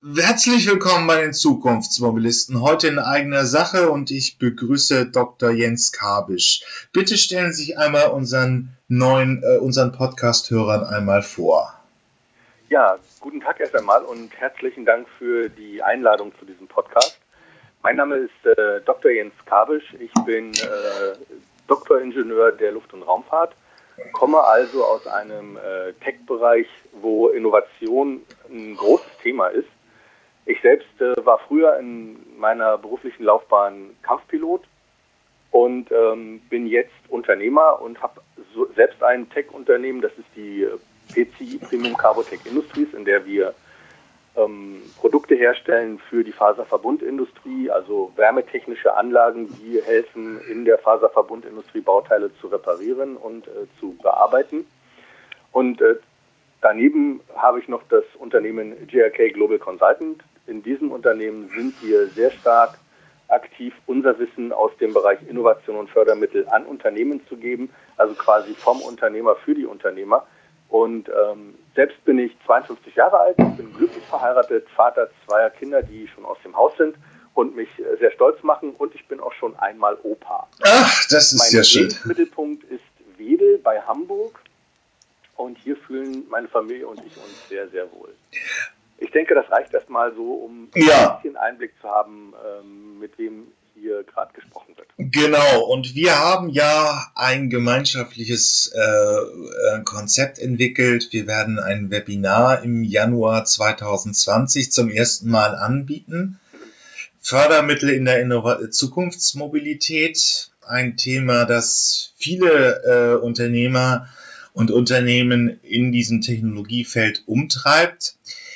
Herzlich willkommen bei den Zukunftsmobilisten, heute in eigener Sache und ich begrüße Dr. Jens Kabisch. Bitte stellen Sie sich einmal unseren Podcast-Hörern einmal vor. Ja, guten Tag erst einmal und herzlichen Dank für die Einladung zu diesem Podcast. Mein Name ist Dr. Jens Kabisch, ich bin Doktoringenieur der Luft- und Raumfahrt, komme also aus einem Tech-Bereich, wo Innovation ein großes Thema ist. Ich selbst war früher in meiner beruflichen Laufbahn Kampfpilot und bin jetzt Unternehmer und habe selbst ein Tech-Unternehmen, das ist die PCI Premium Carbotech Industries, in der wir Produkte herstellen für die Faserverbundindustrie, also wärmetechnische Anlagen, die helfen, in der Faserverbundindustrie Bauteile zu reparieren und zu bearbeiten. Und daneben habe ich noch das Unternehmen GRK Global Consultant. In diesem Unternehmen sind wir sehr stark aktiv, unser Wissen aus dem Bereich Innovation und Fördermittel an Unternehmen zu geben, also quasi vom Unternehmer für die Unternehmer. Und selbst bin ich 52 Jahre alt, bin glücklich verheiratet, Vater zweier Kinder, die schon aus dem Haus sind und mich sehr stolz machen, und ich bin auch schon einmal Opa. Ach, das ist ja schön. Mein Lebensmittelpunkt ist Wedel bei Hamburg und hier fühlen meine Familie und ich uns sehr, sehr wohl. Ich denke, das reicht erstmal so, um ein bisschen Einblick zu haben, mit wem hier gerade gesprochen wird. Genau, und wir haben ja ein gemeinschaftliches Konzept entwickelt. Wir werden ein Webinar im Januar 2020 zum ersten Mal anbieten. Fördermittel in der Zukunftsmobilität, ein Thema, das viele Unternehmer und Unternehmen in diesem Technologiefeld umtreibt.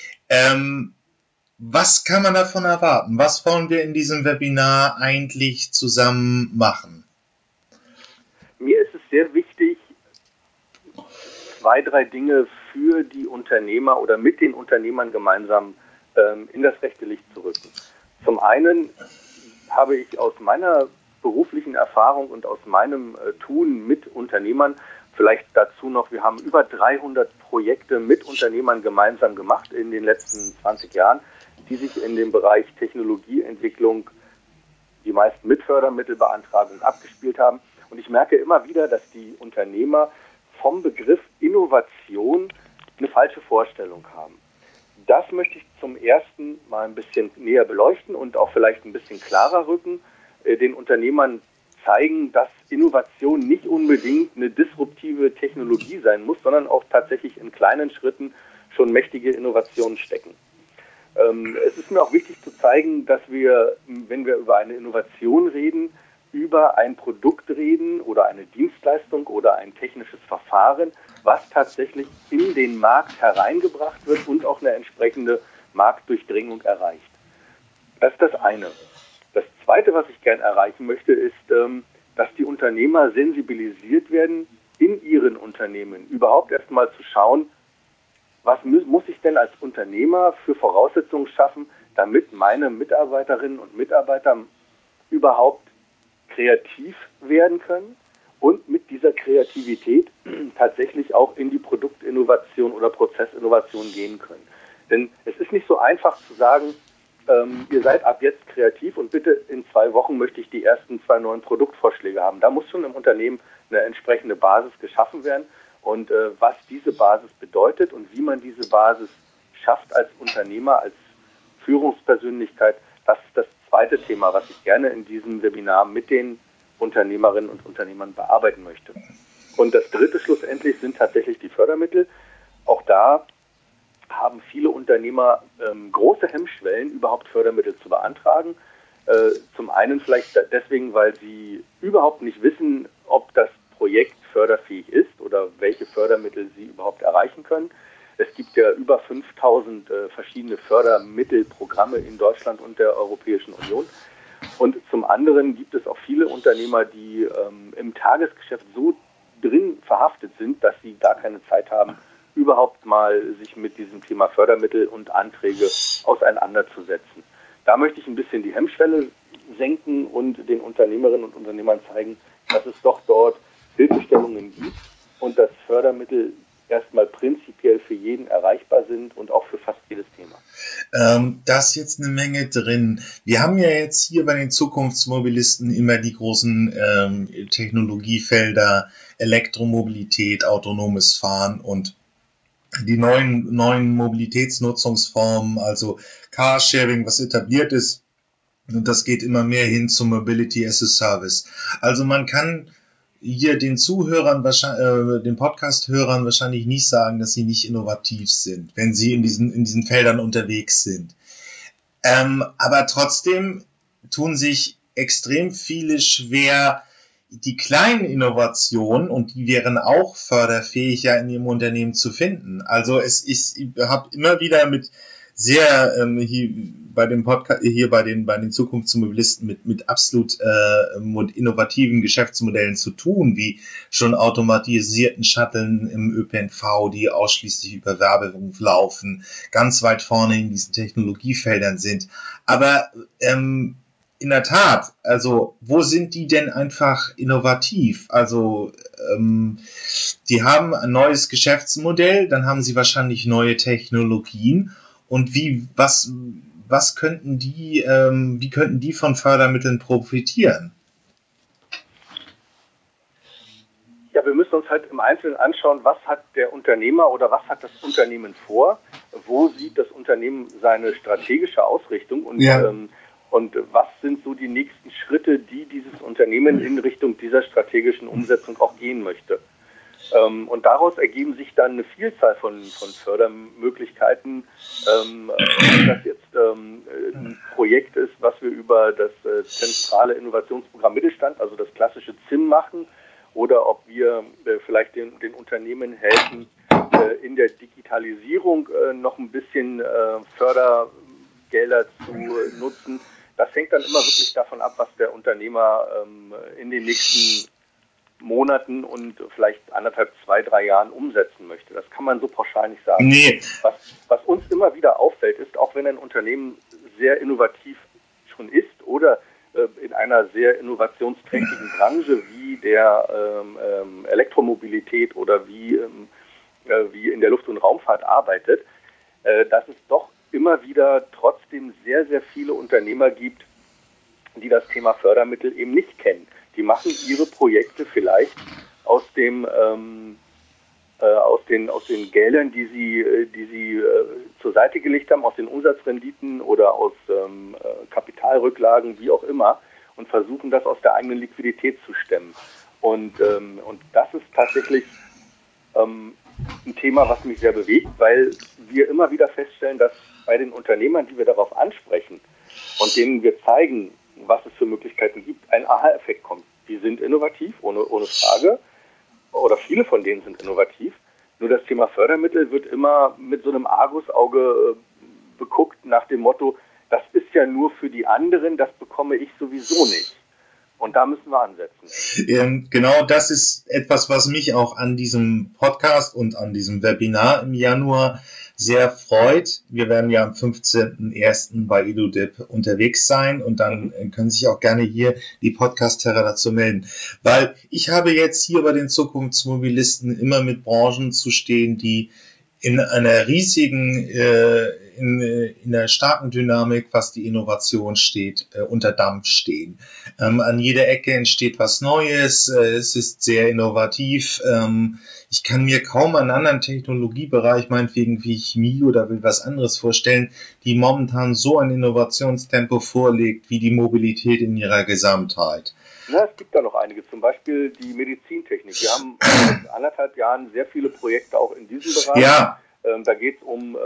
Was kann man davon erwarten? Was wollen wir in diesem Webinar eigentlich zusammen machen? Mir ist es sehr wichtig, 2, 3 Dinge für die Unternehmer oder mit den Unternehmern gemeinsam in das rechte Licht zu rücken. Zum einen habe ich aus meiner beruflichen Erfahrung und aus meinem Tun mit Unternehmern, vielleicht dazu noch, wir haben über 300 Projekte mit Unternehmern gemeinsam gemacht in den letzten 20 Jahren, die sich in dem Bereich Technologieentwicklung, die meisten mit Fördermittelbeantragung abgespielt haben. Und ich merke immer wieder, dass die Unternehmer vom Begriff Innovation eine falsche Vorstellung haben. Das möchte ich zum ersten mal ein bisschen näher beleuchten und auch vielleicht ein bisschen klarer rücken, den Unternehmern zeigen, dass Innovation nicht unbedingt eine disruptive Technologie sein muss, sondern auch tatsächlich in kleinen Schritten schon mächtige Innovationen stecken. Es ist mir auch wichtig zu zeigen, dass wir, wenn wir über eine Innovation reden, über ein Produkt reden oder eine Dienstleistung oder ein technisches Verfahren, was tatsächlich in den Markt hereingebracht wird und auch eine entsprechende Marktdurchdringung erreicht. Das ist das eine. Das Zweite, was ich gerne erreichen möchte, ist, dass die Unternehmer sensibilisiert werden, in ihren Unternehmen überhaupt erstmal zu schauen, was muss ich denn als Unternehmer für Voraussetzungen schaffen, damit meine Mitarbeiterinnen und Mitarbeiter überhaupt kreativ werden können und mit dieser Kreativität tatsächlich auch in die Produktinnovation oder Prozessinnovation gehen können. Denn es ist nicht so einfach zu sagen, ihr seid ab jetzt kreativ und bitte in 2 Wochen möchte ich die ersten 2 neuen Produktvorschläge haben. Da muss schon im Unternehmen eine entsprechende Basis geschaffen werden. Und was diese Basis bedeutet und wie man diese Basis schafft als Unternehmer, als Führungspersönlichkeit, das ist das zweite Thema, was ich gerne in diesem Webinar mit den Unternehmerinnen und Unternehmern bearbeiten möchte. Und das dritte schlussendlich sind tatsächlich die Fördermittel. Auch da haben viele Unternehmer große Hemmschwellen, überhaupt Fördermittel zu beantragen. Zum einen vielleicht deswegen, weil sie überhaupt nicht wissen, ob das Projekt förderfähig ist oder welche Fördermittel sie überhaupt erreichen können. Es gibt ja über 5000 verschiedene Fördermittelprogramme in Deutschland und der Europäischen Union. Und zum anderen gibt es auch viele Unternehmer, die im Tagesgeschäft so drin verhaftet sind, dass sie gar keine Zeit haben, überhaupt mal sich mit diesem Thema Fördermittel und Anträge auseinanderzusetzen. Da möchte ich ein bisschen die Hemmschwelle senken und den Unternehmerinnen und Unternehmern zeigen, dass es doch dort Hilfestellungen gibt und dass Fördermittel erstmal prinzipiell für jeden erreichbar sind und auch für fast jedes Thema. Da ist jetzt eine Menge drin. Wir haben ja jetzt hier bei den Zukunftsmobilisten immer die großen Technologiefelder Elektromobilität, autonomes Fahren und die neuen Mobilitätsnutzungsformen, also Carsharing, was etabliert ist. Und das geht immer mehr hin zu Mobility as a Service. Also man kann hier den Zuhörern, den Podcast-Hörern wahrscheinlich nicht sagen, dass sie nicht innovativ sind, wenn sie in diesen Feldern unterwegs sind. Aber trotzdem tun sich extrem viele schwer, die kleinen Innovationen, und die wären auch förderfähig, ja in ihrem Unternehmen zu finden. Also ich habe immer wieder mit sehr hier bei dem Podcast, hier bei den Zukunftsmobilisten mit absolut innovativen Geschäftsmodellen zu tun, wie schon automatisierten Shuttlen im ÖPNV, die ausschließlich über Werbung laufen, ganz weit vorne in diesen Technologiefeldern sind. Aber in der Tat, also wo sind die denn einfach innovativ? Also die haben ein neues Geschäftsmodell, dann haben sie wahrscheinlich neue Technologien. Und wie könnten die von Fördermitteln profitieren? Ja, wir müssen uns halt im Einzelnen anschauen, was hat der Unternehmer oder was hat das Unternehmen vor, wo sieht das Unternehmen seine strategische Ausrichtung und was sind so die nächsten Schritte, die dieses Unternehmen in Richtung dieser strategischen Umsetzung auch gehen möchte. Und daraus ergeben sich dann eine Vielzahl von Fördermöglichkeiten. Ob das jetzt ein Projekt ist, was wir über das zentrale Innovationsprogramm Mittelstand, also das klassische ZIM machen, oder ob wir vielleicht den Unternehmen helfen, in der Digitalisierung noch ein bisschen Fördergelder zu nutzen. Das hängt dann immer wirklich davon ab, was der Unternehmer in den nächsten Monaten und vielleicht 1,5, 2, 3 Jahren umsetzen möchte. Das kann man so pauschal nicht sagen. Nee. Was uns immer wieder auffällt, ist, auch wenn ein Unternehmen sehr innovativ schon ist oder in einer sehr innovationsträchtigen Branche wie der Elektromobilität oder wie in der Luft- und Raumfahrt arbeitet, dass es doch immer wieder trotzdem sehr, sehr viele Unternehmer gibt, die das Thema Fördermittel eben nicht kennen. Die machen ihre Projekte vielleicht aus den Geldern, die sie zur Seite gelegt haben, aus den Umsatzrenditen oder aus Kapitalrücklagen, wie auch immer, und versuchen das aus der eigenen Liquidität zu stemmen. Und das ist tatsächlich ein Thema, was mich sehr bewegt, weil wir immer wieder feststellen, dass bei den Unternehmern, die wir darauf ansprechen und denen wir zeigen, was es für Möglichkeiten gibt, ein Aha-Effekt kommt. Die sind innovativ, ohne Frage, oder viele von denen sind innovativ. Nur das Thema Fördermittel wird immer mit so einem Argusauge beguckt nach dem Motto, das ist ja nur für die anderen, das bekomme ich sowieso nicht. Und da müssen wir ansetzen. Genau, das ist etwas, was mich auch an diesem Podcast und an diesem Webinar im Januar sehr freut. Wir werden ja am 15.01. bei EduDip unterwegs sein und dann können sich auch gerne hier die Podcast-Hörer dazu melden. Weil ich habe jetzt hier bei den Zukunftsmobilisten immer mit Branchen zu stehen, die in einer riesigen, in einer starken Dynamik, was die Innovation steht, unter Dampf stehen. An jeder Ecke entsteht was Neues, es ist sehr innovativ. Ich kann mir kaum einen anderen Technologiebereich, meinetwegen wie Chemie oder will was anderes vorstellen, die momentan so ein Innovationstempo vorlegt, wie die Mobilität in ihrer Gesamtheit. Na, es gibt da noch einige, zum Beispiel die Medizintechnik. Wir haben seit 1,5 Jahren sehr viele Projekte auch in diesem Bereich. Ja. Da geht es um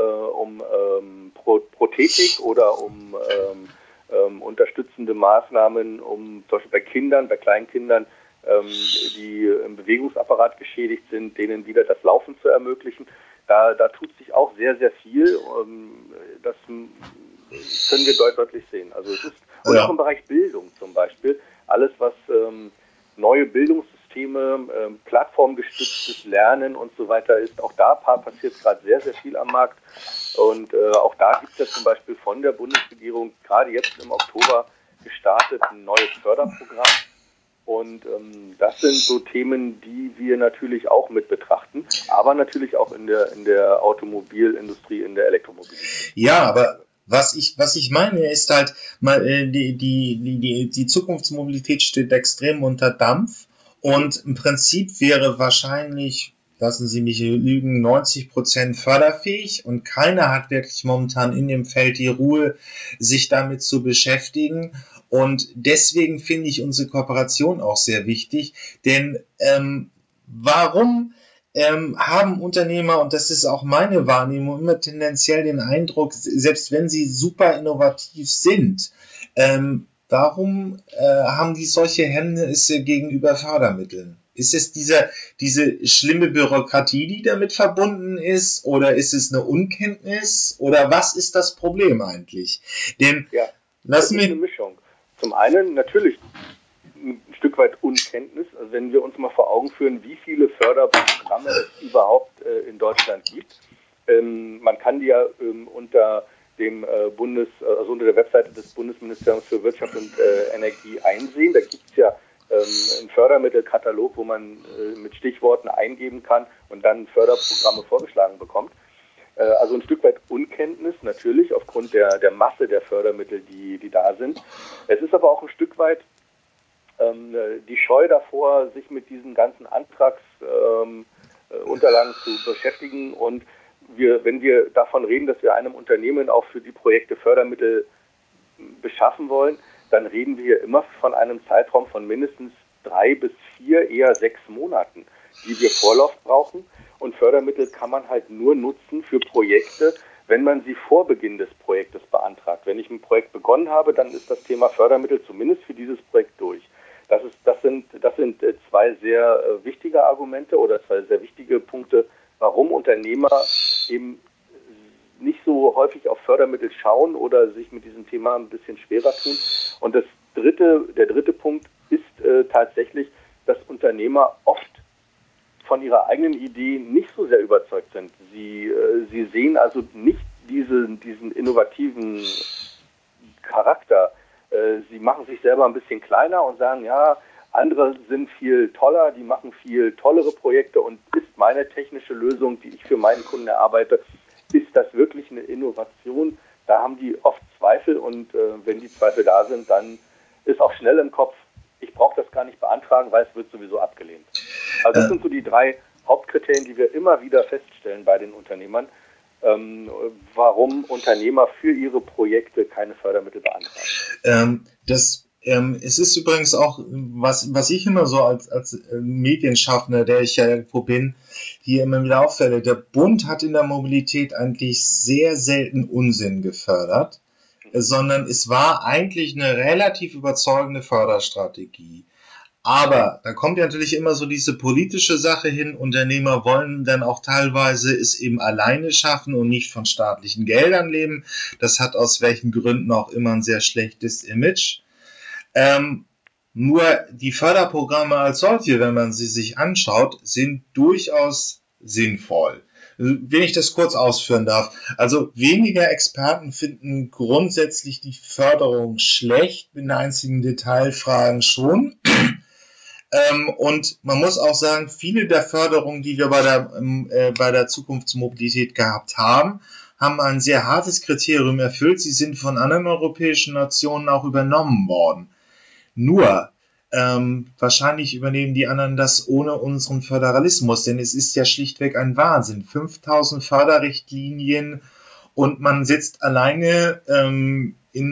Prothetik oder um unterstützende Maßnahmen, um zum Beispiel bei Kindern, bei Kleinkindern, die im Bewegungsapparat geschädigt sind, denen wieder das Laufen zu ermöglichen. Da tut sich auch sehr, sehr viel. Das können wir deutlich sehen. Also es ist und auch im Bereich Bildung zum Beispiel. Alles, was neue Bildungssysteme, plattformgestütztes Lernen und so weiter ist, auch da passiert gerade sehr, sehr viel am Markt. Und auch da gibt es ja zum Beispiel von der Bundesregierung gerade jetzt im Oktober gestartet ein neues Förderprogramm. Und das sind so Themen, die wir natürlich auch mit betrachten, aber natürlich auch in der Automobilindustrie, in der Elektromobilität. Ja, aber was ich meine, ist halt, die Zukunftsmobilität steht extrem unter Dampf und im Prinzip wäre wahrscheinlich, lassen Sie mich lügen, 90% förderfähig und keiner hat wirklich momentan in dem Feld die Ruhe, sich damit zu beschäftigen. Und deswegen finde ich unsere Kooperation auch sehr wichtig, denn warum haben Unternehmer, und das ist auch meine Wahrnehmung, immer tendenziell den Eindruck, selbst wenn sie super innovativ sind, warum haben die solche Hemmnisse gegenüber Fördermitteln? Ist es diese schlimme Bürokratie, die damit verbunden ist, oder ist es eine Unkenntnis, oder was ist das Problem eigentlich? Denn ja, das ist eine Mischung. Zum einen natürlich ein Stück weit Unkenntnis, also wenn wir uns mal vor Augen führen, wie viele Förderprogramme es überhaupt in Deutschland gibt. Man kann die ja unter dem also unter der Webseite des Bundesministeriums für Wirtschaft und Energie einsehen. Da gibt es ja einen Fördermittelkatalog, wo man mit Stichworten eingeben kann und dann Förderprogramme vorgeschlagen bekommt. Also ein Stück weit Unkenntnis natürlich aufgrund der Masse der Fördermittel, die da sind. Es ist aber auch ein Stück weit die Scheu davor, sich mit diesen ganzen Antragsunterlagen zu beschäftigen. Und wenn wir davon reden, dass wir einem Unternehmen auch für die Projekte Fördermittel beschaffen wollen, dann reden wir immer von einem Zeitraum von mindestens 3 bis 4, eher 6 Monaten, die wir Vorlauf brauchen. Und Fördermittel kann man halt nur nutzen für Projekte, wenn man sie vor Beginn des Projektes beantragt. Wenn ich ein Projekt begonnen habe, dann ist das Thema Fördermittel zumindest für dieses Projekt durch. Das sind zwei sehr wichtige Argumente oder zwei sehr wichtige Punkte, warum Unternehmer eben nicht so häufig auf Fördermittel schauen oder sich mit diesem Thema ein bisschen schwerer tun. Und der dritte Punkt ist tatsächlich, dass Unternehmer oft von ihrer eigenen Idee nicht so sehr überzeugt sind. Sie sehen also nicht diesen innovativen Charakter. Sie machen sich selber ein bisschen kleiner und sagen, ja, andere sind viel toller, die machen viel tollere Projekte und ist meine technische Lösung, die ich für meinen Kunden erarbeite, ist das wirklich eine Innovation? Da haben die oft Zweifel und wenn die Zweifel da sind, dann ist auch schnell im Kopf, ich brauche das gar nicht beantragen, weil es wird sowieso abgelehnt. Also das sind so die 3 Hauptkriterien, die wir immer wieder feststellen bei den Unternehmern, warum Unternehmer für ihre Projekte keine Fördermittel beantragen. Es ist übrigens auch, was ich immer so als Medienschaffender, der ich ja irgendwo bin, hier immer wieder auffälle, der Bund hat in der Mobilität eigentlich sehr selten Unsinn gefördert, sondern es war eigentlich eine relativ überzeugende Förderstrategie. Aber da kommt ja natürlich immer so diese politische Sache hin, Unternehmer wollen dann auch teilweise es eben alleine schaffen und nicht von staatlichen Geldern leben. Das hat aus welchen Gründen auch immer ein sehr schlechtes Image. Nur die Förderprogramme als solche, wenn man sie sich anschaut, sind durchaus sinnvoll. Wenn ich das kurz ausführen darf. Also weniger Experten finden grundsätzlich die Förderung schlecht, in einzigen Detailfragen schon. Und man muss auch sagen, viele der Förderungen, die wir bei der Zukunftsmobilität gehabt haben ein sehr hartes Kriterium erfüllt. Sie sind von anderen europäischen Nationen auch übernommen worden. Nur, wahrscheinlich übernehmen die anderen das ohne unseren Föderalismus, denn es ist ja schlichtweg ein Wahnsinn. 5000 Förderrichtlinien und man sitzt alleine in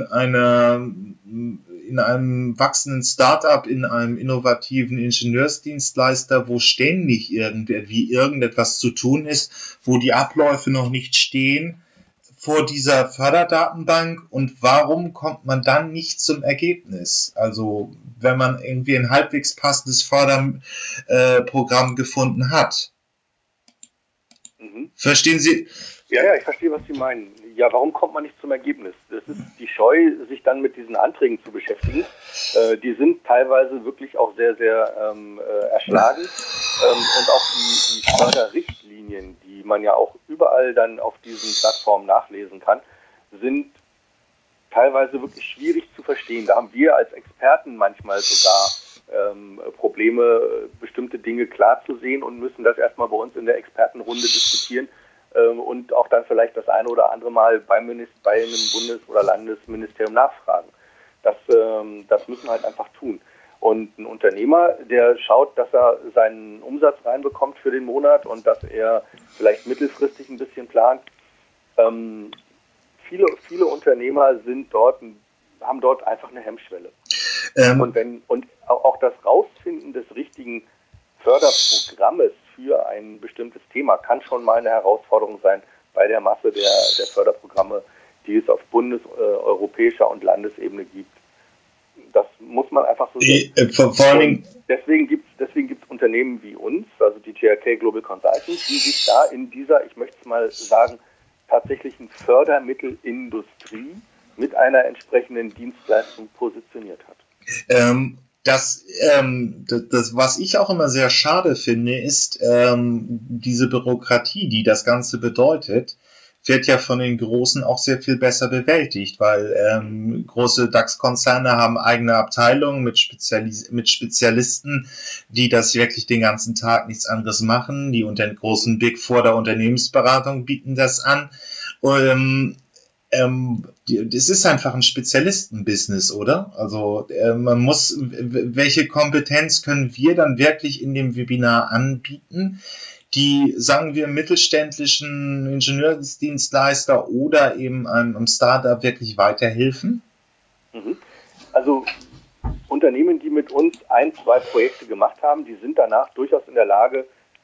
einem wachsenden Start-up, in einem innovativen Ingenieursdienstleister, wo ständig irgendetwas zu tun ist, wo die Abläufe noch nicht stehen, vor dieser Förderdatenbank, und warum kommt man dann nicht zum Ergebnis? Also, wenn man irgendwie ein halbwegs passendes Förderprogramm gefunden hat. Verstehen Sie? Ja, ich verstehe, was Sie meinen. Ja, warum kommt man nicht zum Ergebnis? Das ist die Scheu, sich dann mit diesen Anträgen zu beschäftigen. Die sind teilweise wirklich auch sehr, sehr erschlagend. Und auch die Förderrichtlinien, die man ja auch überall dann auf diesen Plattformen nachlesen kann, sind teilweise wirklich schwierig zu verstehen. Da haben wir als Experten manchmal sogar Probleme, bestimmte Dinge klar zu sehen und müssen das erstmal bei uns in der Expertenrunde diskutieren und auch dann vielleicht das eine oder andere Mal bei einem Bundes- oder Landesministerium nachfragen. Das müssen wir halt einfach tun. Und ein Unternehmer, der schaut, dass er seinen Umsatz reinbekommt für den Monat und dass er vielleicht mittelfristig ein bisschen plant. Viele Unternehmer haben dort einfach eine Hemmschwelle. Und auch das Rausfinden des richtigen Förderprogrammes für ein bestimmtes Thema kann schon mal eine Herausforderung sein bei der Masse der Förderprogramme, die es auf europäischer und Landesebene gibt. Das muss man einfach so sehen. Deswegen gibt's Unternehmen wie uns, also die GRK Global Consultants, die sich da in dieser, ich möchte es mal sagen, tatsächlichen Fördermittelindustrie mit einer entsprechenden Dienstleistung positioniert hat. Das, was ich auch immer sehr schade finde, ist diese Bürokratie, die das Ganze bedeutet, wird ja von den Großen auch sehr viel besser bewältigt, weil große DAX-Konzerne haben eigene Abteilungen mit Spezialisten, die das wirklich den ganzen Tag nichts anderes machen. Die unter den großen Big Four der Unternehmensberatung bieten das an. Es ist einfach ein Spezialistenbusiness, oder? Also welche Kompetenz können wir dann wirklich in dem Webinar anbieten, die, sagen wir, mittelständischen Ingenieursdienstleister oder eben einem Startup wirklich weiterhelfen? Also Unternehmen, die mit uns 1-2 Projekte gemacht haben, die sind danach durchaus in der Lage,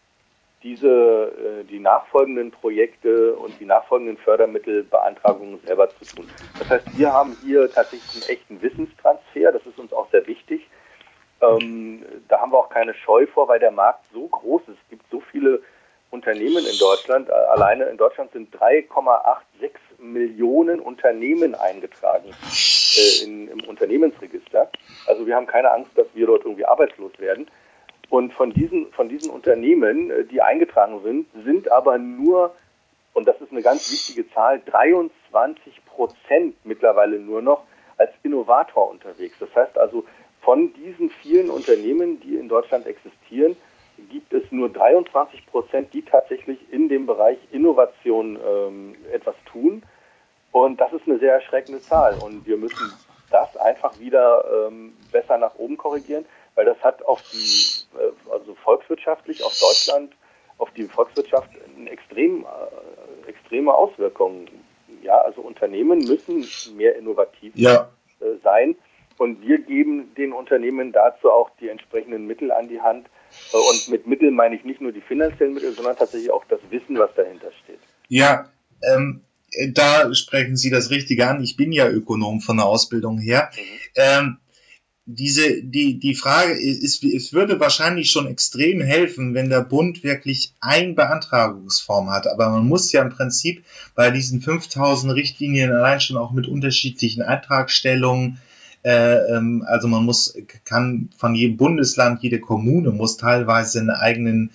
die nachfolgenden Projekte und die nachfolgenden Fördermittelbeantragungen selber zu tun. Das heißt, wir haben hier tatsächlich einen echten Wissenstransfer, das ist uns auch sehr wichtig. Da haben wir auch keine Scheu vor, weil der Markt so groß ist. Es gibt so viele Unternehmen in Deutschland. Alleine in Deutschland sind 3,86 Millionen Unternehmen eingetragen im Unternehmensregister. Also wir haben keine Angst, dass wir dort irgendwie arbeitslos werden. Und von diesen Unternehmen, die eingetragen sind aber nur, und das ist eine ganz wichtige Zahl, 23% mittlerweile nur noch als Innovator unterwegs. Das heißt also, von diesen vielen Unternehmen, die in Deutschland existieren, gibt es nur 23%, die tatsächlich in dem Bereich Innovation etwas tun. Und das ist eine sehr erschreckende Zahl. Und wir müssen das einfach wieder besser nach oben korrigieren, weil das hat auf also volkswirtschaftlich, auf Deutschland, auf die Volkswirtschaft extreme Auswirkungen. Ja, also Unternehmen müssen mehr innovativ sein und wir geben den Unternehmen dazu auch die entsprechenden Mittel an die Hand. Und mit Mitteln meine ich nicht nur die finanziellen Mittel, sondern tatsächlich auch das Wissen, was dahinter steht. Ja, da sprechen Sie das Richtige an. Ich bin ja Ökonom von der Ausbildung her. Die Frage ist, es würde wahrscheinlich schon extrem helfen, wenn der Bund wirklich eine Beantragungsform hat. Aber man muss ja im Prinzip bei diesen 5000 Richtlinien allein schon auch mit unterschiedlichen Antragstellungen, also kann von jedem Bundesland, jede Kommune muss teilweise einen eigenen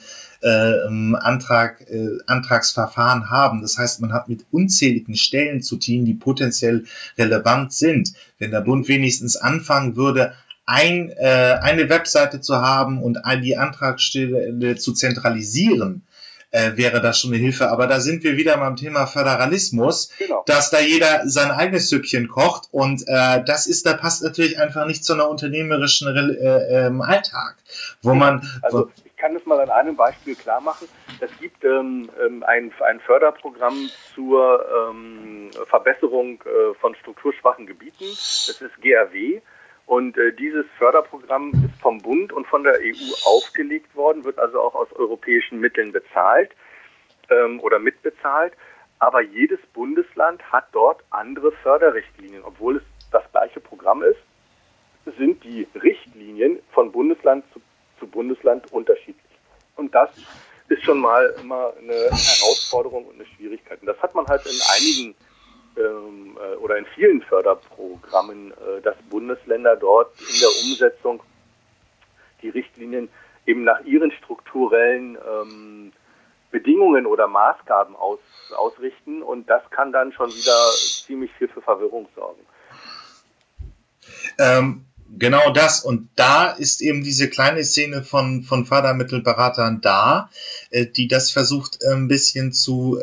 Antragsverfahren haben. Das heißt, man hat mit unzähligen Stellen zu tun, die potenziell relevant sind. Wenn der Bund wenigstens anfangen würde, eine Webseite zu haben und die Antragsstelle zu zentralisieren, wäre das schon eine Hilfe. Aber da sind wir wieder beim Thema Föderalismus, genau, dass da jeder sein eigenes Süppchen kocht und da passt natürlich einfach nicht zu einer unternehmerischen Alltag, wo man... Also ich kann das mal an einem Beispiel klar machen. Es gibt ein Förderprogramm zur Verbesserung von strukturschwachen Gebieten. Das ist GRW. Und dieses Förderprogramm ist vom Bund und von der EU aufgelegt worden, wird also auch aus europäischen Mitteln bezahlt oder mitbezahlt. Aber jedes Bundesland hat dort andere Förderrichtlinien. Obwohl es das gleiche Programm ist, sind die Richtlinien von Bundesland zu Bundesland unterschiedlich. Und das ist schon mal immer eine Herausforderung und eine Schwierigkeit. Und das hat man halt in einigen oder in vielen Förderprogrammen, dass Bundesländer dort in der Umsetzung die Richtlinien eben nach ihren strukturellen Bedingungen oder Maßgaben ausrichten und das kann dann schon wieder ziemlich viel für Verwirrung sorgen. Genau das. Und da ist eben diese kleine Szene von Fördermittelberatern da, die das versucht, ein bisschen zu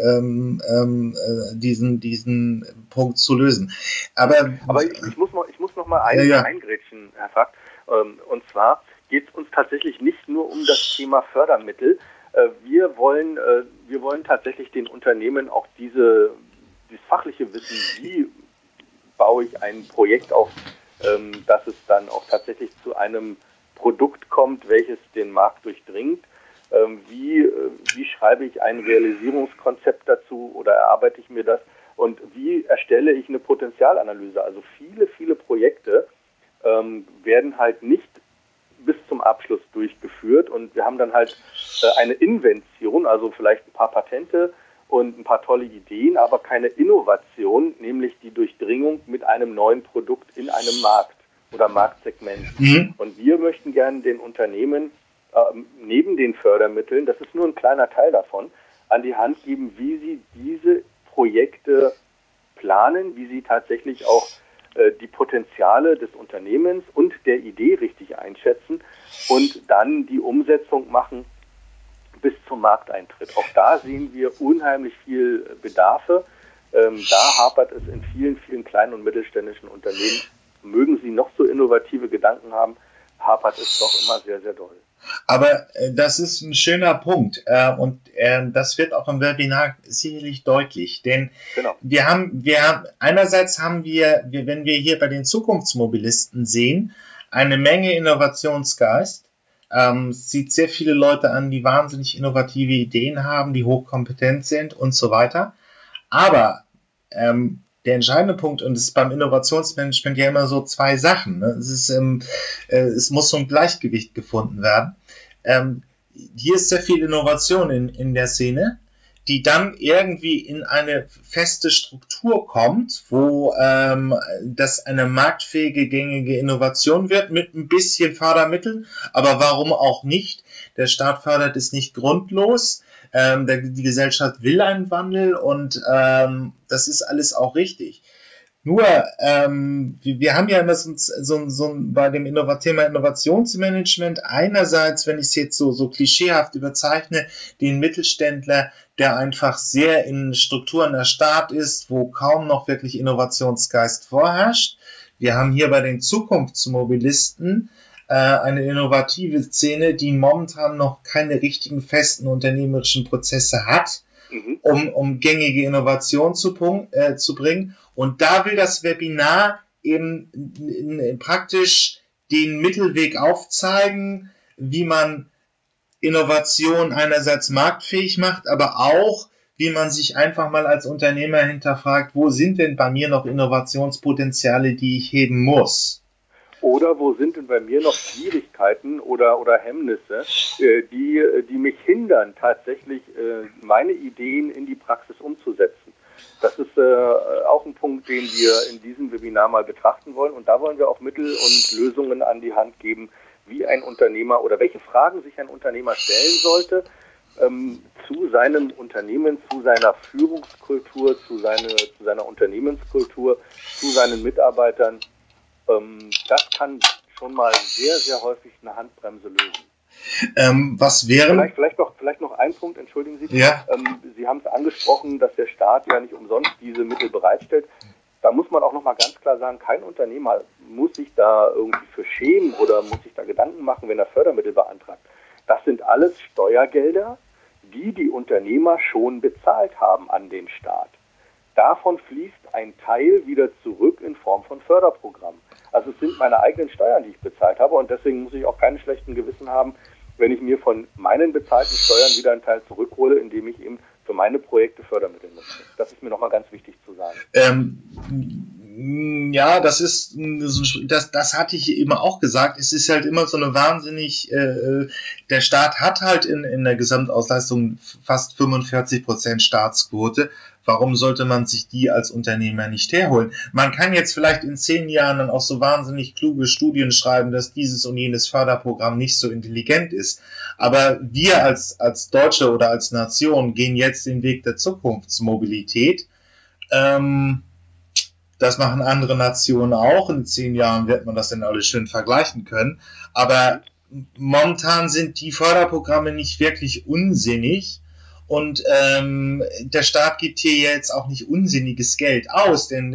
diesen Punkt zu lösen. Aber ich muss noch mal eingrätschen, Herr Fakt. Und zwar geht es uns tatsächlich nicht nur um das Thema Fördermittel. Wir wollen tatsächlich den Unternehmen auch dieses fachliche Wissen, wie baue ich ein Projekt auf, dass es dann auch tatsächlich zu einem Produkt kommt, welches den Markt durchdringt. Wie schreibe ich ein Realisierungskonzept dazu oder erarbeite ich mir das? Und wie erstelle ich eine Potenzialanalyse? Also viele Projekte werden halt nicht bis zum Abschluss durchgeführt und wir haben dann halt eine Invention, also vielleicht ein paar Patente und ein paar tolle Ideen, aber keine Innovation, nämlich die Durchdringung mit einem neuen Produkt in einem Markt oder Marktsegment. Mhm. Und wir möchten gerne den Unternehmen neben den Fördermitteln, das ist nur ein kleiner Teil davon, an die Hand geben, wie sie diese Projekte planen, wie sie tatsächlich auch die Potenziale des Unternehmens und der Idee richtig einschätzen und dann die Umsetzung machen bis zum Markteintritt. Auch da sehen wir unheimlich viel Bedarfe. Da hapert es in vielen kleinen und mittelständischen Unternehmen. Mögen sie noch so innovative Gedanken haben, hapert es doch immer sehr, sehr doll. Aber das ist ein schöner Punkt und das wird auch im Webinar sicherlich deutlich, denn genau. Einerseits haben wir, wenn wir hier bei den Zukunftsmobilisten sehen, eine Menge Innovationsgeist. Es sieht sehr viele Leute an, die wahnsinnig innovative Ideen haben, die hochkompetent sind und so weiter. Aber der entscheidende Punkt, und es ist beim Innovationsmanagement ja immer so zwei Sachen, ne? Es muss so ein Gleichgewicht gefunden werden. Hier ist sehr viel Innovation in der Szene, die dann irgendwie in eine feste Struktur kommt, wo das eine marktfähige, gängige Innovation wird mit ein bisschen Fördermitteln, aber warum auch nicht? Der Staat fördert es nicht grundlos. Die Gesellschaft will einen Wandel und das ist alles auch richtig. Nur, wir haben ja immer so bei dem Thema Innovationsmanagement einerseits, wenn ich es jetzt so klischeehaft überzeichne, den Mittelständler, der einfach sehr in Strukturen erstarrt ist, wo kaum noch wirklich Innovationsgeist vorherrscht. Wir haben hier bei den Zukunftsmobilisten eine innovative Szene, die momentan noch keine richtigen festen unternehmerischen Prozesse hat, um gängige Innovation zu bringen. Und da will das Webinar eben praktisch den Mittelweg aufzeigen, wie man Innovation einerseits marktfähig macht, aber auch, wie man sich einfach mal als Unternehmer hinterfragt, wo sind denn bei mir noch Innovationspotenziale, die ich heben muss? Oder wo sind denn bei mir noch Schwierigkeiten oder Hemmnisse, die mich hindern, tatsächlich meine Ideen in die Praxis umzusetzen? Das ist auch ein Punkt, den wir in diesem Webinar mal betrachten wollen. Und da wollen wir auch Mittel und Lösungen an die Hand geben, wie ein Unternehmer oder welche Fragen sich ein Unternehmer stellen sollte zu seinem Unternehmen, zu seiner Führungskultur, zu seiner Unternehmenskultur, zu seinen Mitarbeitern. Das kann schon mal sehr, sehr häufig eine Handbremse lösen. Was wären? Vielleicht noch ein Punkt, entschuldigen Sie. Ja. Sie haben es angesprochen, dass der Staat ja nicht umsonst diese Mittel bereitstellt. Da muss man auch noch mal ganz klar sagen, kein Unternehmer muss sich da irgendwie für schämen oder muss sich da Gedanken machen, wenn er Fördermittel beantragt. Das sind alles Steuergelder, die Unternehmer schon bezahlt haben an den Staat. Davon fließt ein Teil wieder zurück in Form von Förderprogrammen. Also es sind meine eigenen Steuern, die ich bezahlt habe und deswegen muss ich auch keine schlechten Gewissen haben, wenn ich mir von meinen bezahlten Steuern wieder einen Teil zurückhole, indem ich eben für meine Projekte Fördermittel nutze. Das ist mir nochmal ganz wichtig zu sagen. Ja, das hatte ich eben auch gesagt. Es ist halt immer so eine wahnsinnig, der Staat hat halt in der Gesamtauslastung fast 45% Staatsquote. Warum sollte man sich die als Unternehmer nicht herholen? Man kann jetzt vielleicht in 10 Jahren dann auch so wahnsinnig kluge Studien schreiben, dass dieses und jenes Förderprogramm nicht so intelligent ist. Aber wir als Deutsche oder als Nation gehen jetzt den Weg der Zukunftsmobilität. Das machen andere Nationen auch. In 10 Jahren wird man das dann alles schön vergleichen können. Aber momentan sind die Förderprogramme nicht wirklich unsinnig. Und der Staat gibt hier jetzt auch nicht unsinniges Geld aus, denn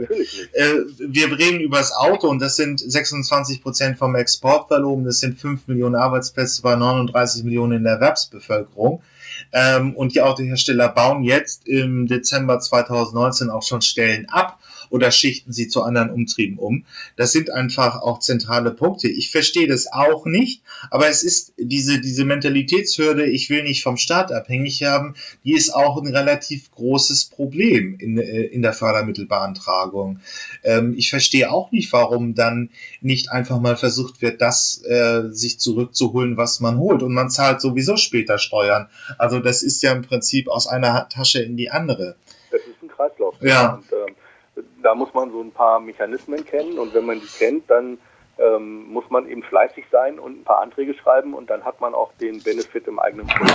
wir reden über das Auto und das sind 26% vom Exportvolumen, das sind 5 Millionen Arbeitsplätze bei 39 Millionen in der Erwerbsbevölkerung. Und die Autohersteller bauen jetzt im Dezember 2019 auch schon Stellen ab oder schichten sie zu anderen Umtrieben um. Das sind einfach auch zentrale Punkte. Ich verstehe das auch nicht, aber es ist diese Mentalitätshürde, ich will nicht vom Staat abhängig haben, die ist auch ein relativ großes Problem in der Fördermittelbeantragung. Ich verstehe auch nicht, warum dann nicht einfach mal versucht wird, das sich zurückzuholen, was man holt. Und man zahlt sowieso später Steuern. Also das ist ja im Prinzip aus einer Tasche in die andere. Das ist ein Kreislauf. Ja. Und, da muss man so ein paar Mechanismen kennen und wenn man die kennt, dann muss man eben fleißig sein und ein paar Anträge schreiben und dann hat man auch den Benefit im eigenen Produkt.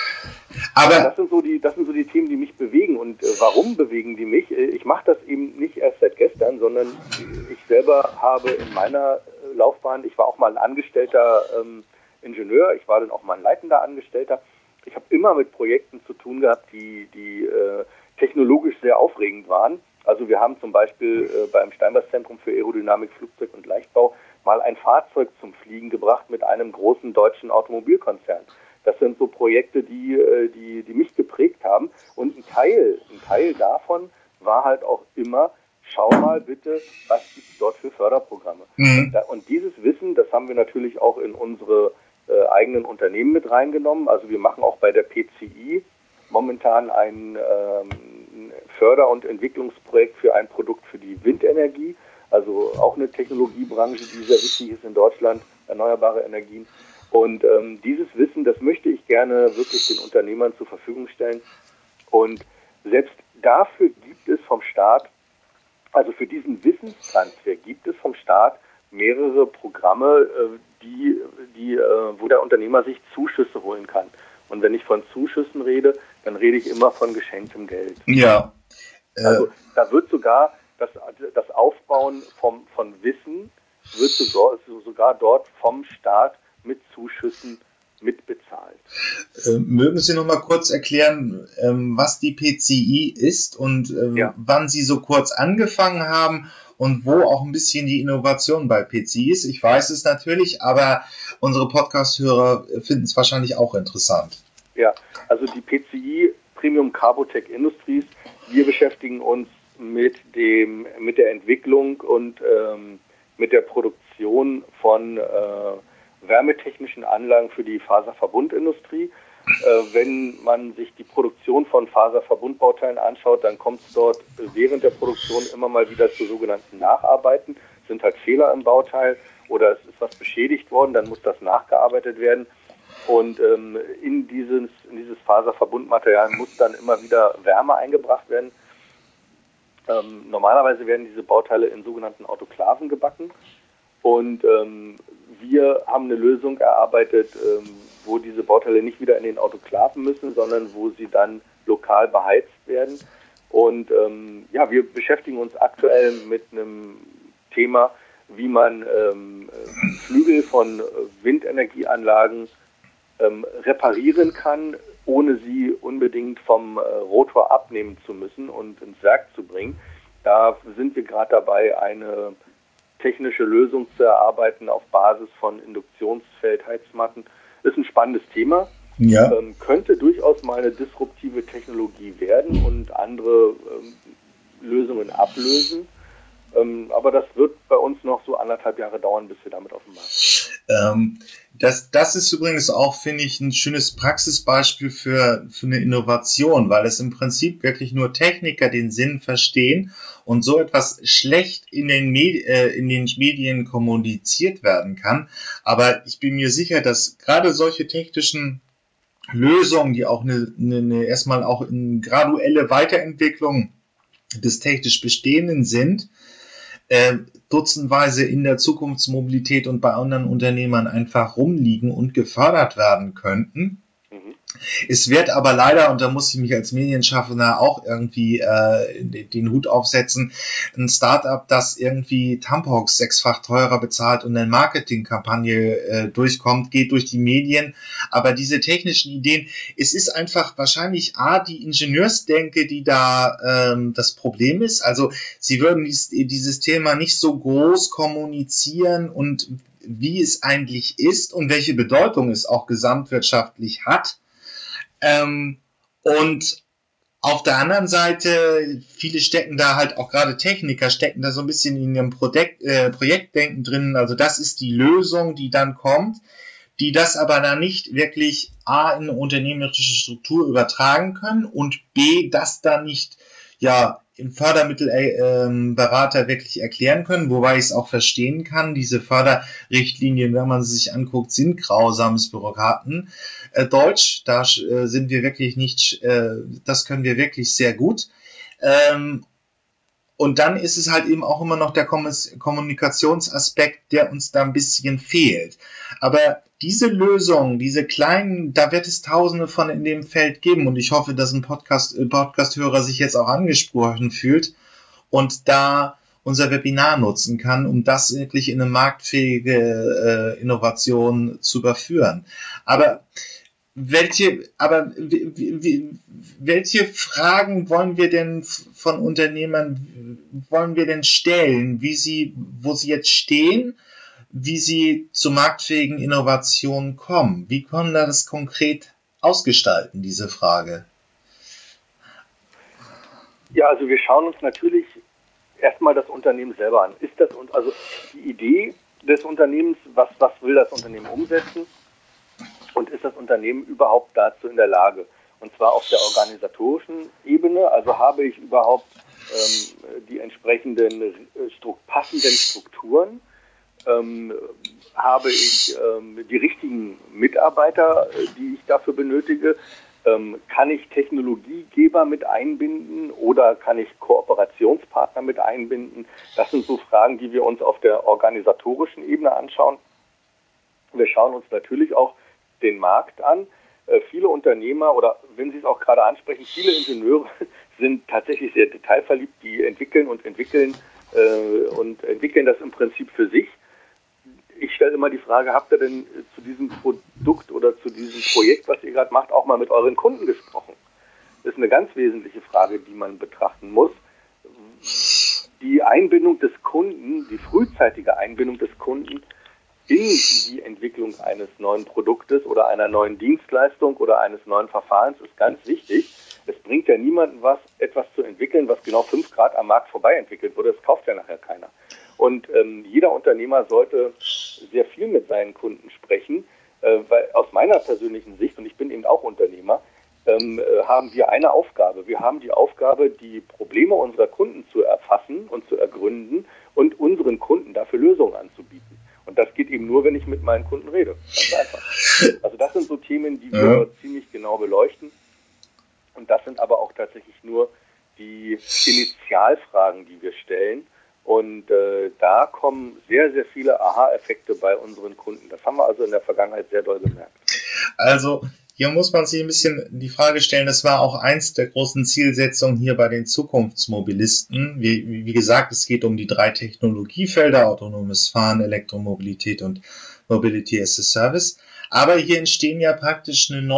Aber das sind so die Themen, die mich bewegen. Und warum bewegen die mich? Ich mache das eben nicht erst seit gestern, sondern ich selber habe in meiner Laufbahn, ich war auch mal ein angestellter Ingenieur, ich war dann auch mal ein leitender Angestellter. Ich habe immer mit Projekten zu tun gehabt, die technologisch sehr aufregend waren. Also wir haben zum Beispiel beim Steinbach-Zentrum für Aerodynamik, Flugzeug und Leichtbau mal ein Fahrzeug zum Fliegen gebracht mit einem großen deutschen Automobilkonzern. Das sind so Projekte, die mich geprägt haben. Und ein Teil davon war halt auch immer, schau mal bitte, was gibt es dort für Förderprogramme. Mhm. Und dieses Wissen, das haben wir natürlich auch in unsere eigenen Unternehmen mit reingenommen. Also wir machen auch bei der PCI momentan ein Förder- und Entwicklungsprojekt für ein Produkt für die Windenergie, also auch eine Technologiebranche, die sehr wichtig ist in Deutschland, erneuerbare Energien. Und dieses Wissen, das möchte ich gerne wirklich den Unternehmern zur Verfügung stellen. Und selbst dafür gibt es vom Staat, also für diesen Wissenstransfer gibt es vom Staat mehrere Programme, wo der Unternehmer sich Zuschüsse holen kann. Und wenn ich von Zuschüssen rede, dann rede ich immer von geschenktem Geld. Ja. Also da wird sogar das Aufbauen von Wissen wird sogar dort vom Staat mit Zuschüssen mitbezahlt. Mögen Sie noch mal kurz erklären, was die PCI ist und wann Sie so kurz angefangen haben und wo auch ein bisschen die Innovation bei PCI ist? Ich weiß es natürlich, aber unsere Podcast-Hörer finden es wahrscheinlich auch interessant. Ja, also die PCI, Premium Carbotech Industries, wir beschäftigen uns mit der Entwicklung und mit der Produktion von wärmetechnischen Anlagen für die Faserverbundindustrie. Wenn man sich die Produktion von Faserverbundbauteilen anschaut, dann kommt es dort während der Produktion immer mal wieder zu sogenannten Nacharbeiten. Es sind halt Fehler im Bauteil oder es ist was beschädigt worden, dann muss das nachgearbeitet werden. Und in dieses Faserverbundmaterial muss dann immer wieder Wärme eingebracht werden. Normalerweise werden diese Bauteile in sogenannten Autoklaven gebacken. Und wir haben eine Lösung erarbeitet, wo diese Bauteile nicht wieder in den Autoklaven müssen, sondern wo sie dann lokal beheizt werden. Und wir beschäftigen uns aktuell mit einem Thema, wie man Flügel von Windenergieanlagen reparieren kann, ohne sie unbedingt vom Rotor abnehmen zu müssen und ins Werk zu bringen. Da sind wir gerade dabei, eine technische Lösung zu erarbeiten auf Basis von Induktionsfeldheizmatten. Das ist ein spannendes Thema. Ja. Könnte durchaus mal eine disruptive Technologie werden und andere Lösungen ablösen. Aber das wird bei uns noch so 1,5 Jahre dauern, bis wir damit auf dem Markt sind. Das ist übrigens auch, finde ich, ein schönes Praxisbeispiel für eine Innovation, weil es im Prinzip wirklich nur Techniker den Sinn verstehen und so etwas schlecht in den Medien kommuniziert werden kann. Aber ich bin mir sicher, dass gerade solche technischen Lösungen, die auch erstmal auch eine graduelle Weiterentwicklung des technisch Bestehenden sind, dutzendweise in der Zukunftsmobilität und bei anderen Unternehmern einfach rumliegen und gefördert werden könnten. Es wird aber leider, und da muss ich mich als Medienschaffender auch irgendwie den Hut aufsetzen, ein Startup, das irgendwie Tampons 6-fach teurer bezahlt und eine Marketingkampagne durchkommt, geht durch die Medien. Aber diese technischen Ideen, es ist einfach wahrscheinlich die Ingenieursdenke, die da das Problem ist. Also sie würden dieses Thema nicht so groß kommunizieren und wie es eigentlich ist und welche Bedeutung es auch gesamtwirtschaftlich hat. Und auf der anderen Seite, viele stecken da halt, auch gerade Techniker stecken da so ein bisschen in ihrem Projektdenken drin. Also das ist die Lösung, die dann kommt, die das aber dann nicht wirklich A, in eine unternehmerische Struktur übertragen können und B, das dann nicht im Fördermittelberater wirklich erklären können, wobei ich es auch verstehen kann. Diese Förderrichtlinien, wenn man sie sich anguckt, sind grausames Bürokraten. Deutsch, da sind wir wirklich nicht, das können wir wirklich sehr gut. Und dann ist es halt eben auch immer noch der Kommunikationsaspekt, der uns da ein bisschen fehlt. Aber diese Lösung, diese kleinen, da wird es Tausende von in dem Feld geben. Und ich hoffe, dass ein Podcast-Hörer sich jetzt auch angesprochen fühlt und da unser Webinar nutzen kann, um das wirklich in eine marktfähige Innovation zu überführen. Aber welche Fragen wollen wir denn von Unternehmern stellen, wo sie jetzt stehen, wie sie zu marktfähigen Innovationen kommen? Wie können wir das konkret ausgestalten, diese Frage? Ja, also wir schauen uns natürlich erstmal das Unternehmen selber an. Ist das also die Idee des Unternehmens, was will das Unternehmen umsetzen? Und ist das Unternehmen überhaupt dazu in der Lage? Und zwar auf der organisatorischen Ebene, also habe ich überhaupt die entsprechenden passenden Strukturen, habe ich die richtigen Mitarbeiter, die ich dafür benötige, kann ich Technologiegeber mit einbinden oder kann ich Kooperationspartner mit einbinden? Das sind so Fragen, die wir uns auf der organisatorischen Ebene anschauen. Wir schauen uns natürlich auch den Markt an. Viele Unternehmer oder wenn Sie es auch gerade ansprechen, viele Ingenieure sind tatsächlich sehr detailverliebt, die entwickeln das im Prinzip für sich. Ich stelle immer die Frage, habt ihr denn zu diesem Produkt oder zu diesem Projekt, was ihr gerade macht, auch mal mit euren Kunden gesprochen? Das ist eine ganz wesentliche Frage, die man betrachten muss. Die Einbindung des Kunden, die frühzeitige Einbindung des Kunden in die Entwicklung eines neuen Produktes oder einer neuen Dienstleistung oder eines neuen Verfahrens ist ganz wichtig. Es bringt ja niemandem was, etwas zu entwickeln, was genau 5 Grad am Markt vorbei entwickelt wurde. Das kauft ja nachher keiner. Und jeder Unternehmer sollte sehr viel mit seinen Kunden sprechen, weil aus meiner persönlichen Sicht, und ich bin eben auch Unternehmer, haben wir eine Aufgabe. Wir haben die Aufgabe, die Probleme unserer Kunden zu erfassen und zu ergründen und unseren Kunden dafür Lösungen anzubieten. Und das geht eben nur, wenn ich mit meinen Kunden rede. Ganz einfach. Also das sind so Themen, die wir ziemlich genau beleuchten. Und das sind aber auch tatsächlich nur die Initialfragen, die wir stellen. Und da kommen sehr, sehr viele Aha-Effekte bei unseren Kunden. Das haben wir also in der Vergangenheit sehr doll gemerkt. Also hier muss man sich ein bisschen die Frage stellen, das war auch eins der großen Zielsetzungen hier bei den Zukunftsmobilisten. Wie gesagt, es geht um die 3 Technologiefelder, autonomes Fahren, Elektromobilität und Mobility as a Service. Aber hier entstehen ja praktisch eine